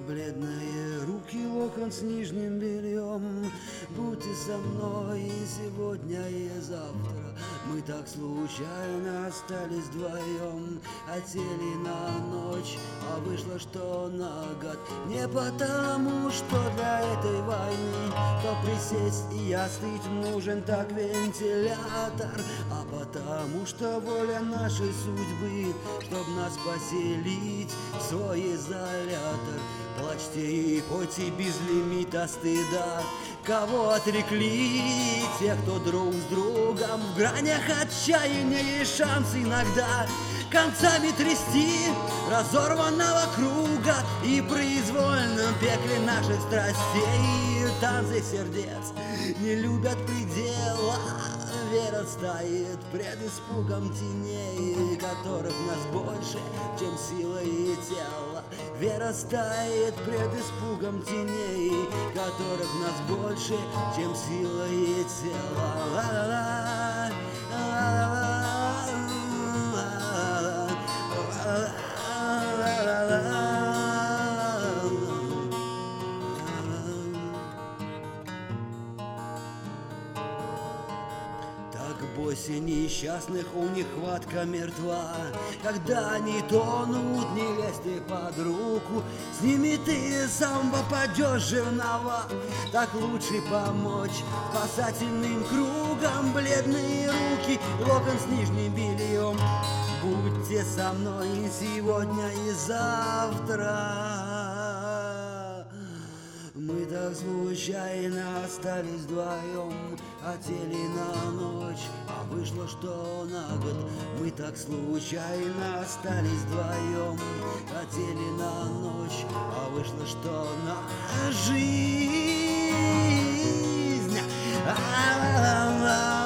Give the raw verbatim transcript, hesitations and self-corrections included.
бледные руки, локон с нижним бельем. Будьте со мной и сегодня, и завтра. Мы так случайно остались вдвоем. Хотели на ночь, а вышло, что на год. Не потому, что для этой войны то присесть и остыть нужен так вентилятор, а потому, что воля нашей судьбы, чтоб нас поселить в свой изолятор. Плачьте и пойте без лимита стыда, кого отрекли, тех, кто друг с другом в гранях отчаяния и шанс иногда концами трясти разорванного круга и произвольном пекле наших страстей. Танцы сердец не любят предела, вера стоит пред испугом теней, которых нас больше, чем сила и тело. Вера стоит пред испугом теней, которых нас больше, чем сила и тело. Бойся несчастных, у них хватка мертва. Когда они тонут, не лезь ты под руку, с ними ты сам попадешь живного. Так лучше помочь спасательным кругом. Бледные руки, локон с нижним бельем. Будьте со мной и сегодня, и завтра. Мы так случайно остались вдвоем. Хотели на ночь, а вышло, что на год. Мы так случайно остались вдвоем. Хотели на ночь, а вышло, что на жизнь.